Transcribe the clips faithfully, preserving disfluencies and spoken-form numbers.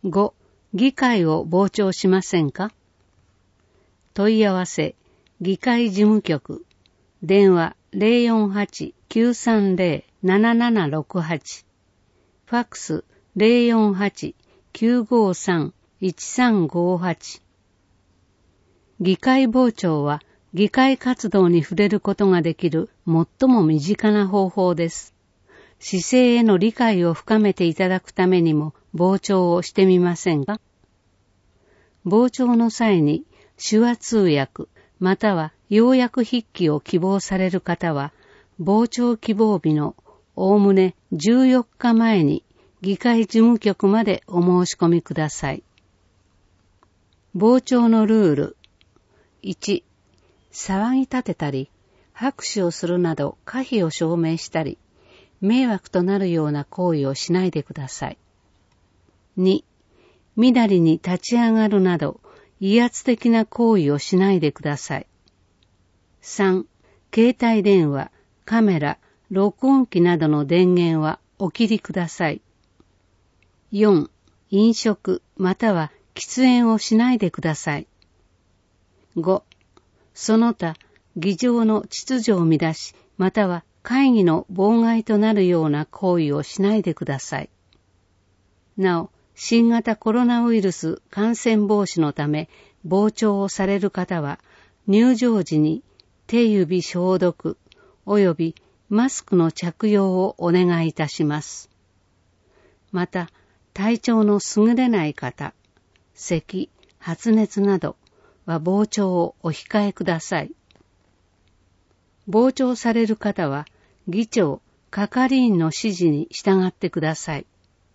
ご、議会を傍聴しませんか？問い合わせ、議会事務局、電話 ゼロよんはち きゅうさんゼロ ななななろくはち、ファックス ゼロよんはち きゅうごさん いちさんごはち。議会傍聴は議会活動に触れることができる最も身近な方法です。市政への理解を深めていただくためにも傍聴をしてみませんか？傍聴の際に手話通訳または要約筆記を希望される方は、傍聴希望日のおおむねじゅうよっかまえに議会事務局までお申し込みください。傍聴のルール。いち、騒ぎ立てたり、拍手をするなど可否を証明したり、迷惑となるような行為をしないでください。に、みだりに立ち上がるなど、威圧的な行為をしないでください。さん、携帯電話、カメラ、録音機などの電源はお切りください。よん、飲食または喫煙をしないでください。ご、その他、議場の秩序を乱し、または会議の妨害となるような行為をしないでください。なお、新型コロナウイルス感染防止のため、傍聴をされる方は、入場時に手指消毒及びマスクの着用をお願いいたします。また、体調の優れない方、咳、発熱などは傍聴をお控えください。傍聴される方は、議長、係員の指示に従ってください。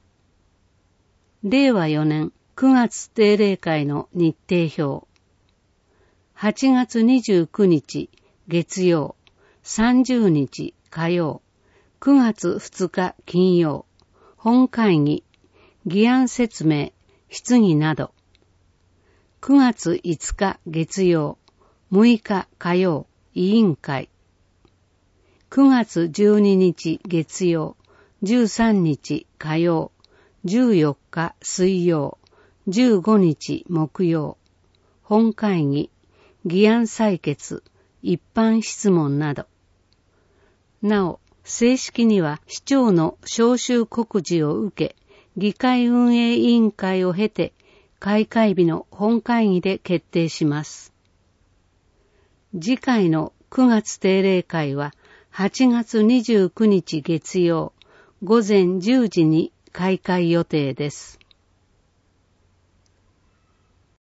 れいわよねんくがつ定例会の日程表。はちがつにじゅうくにち月曜、さんじゅうにち火曜、くがつふつか金曜、本会議、議案説明、質疑など。くがついつか月曜、むいか火曜、委員会。くがつじゅうににち月曜、じゅうさんにち火曜、じゅうよっか水曜、じゅうごにち木曜、本会議、議案採決、一般質問など。なお、正式には市長の招集告示を受け、議会運営委員会を経て、開会日の本会議で決定します。次回のくがつ定例会は、はちがつにじゅうくにち月曜、ごぜんじゅうじに開会予定です。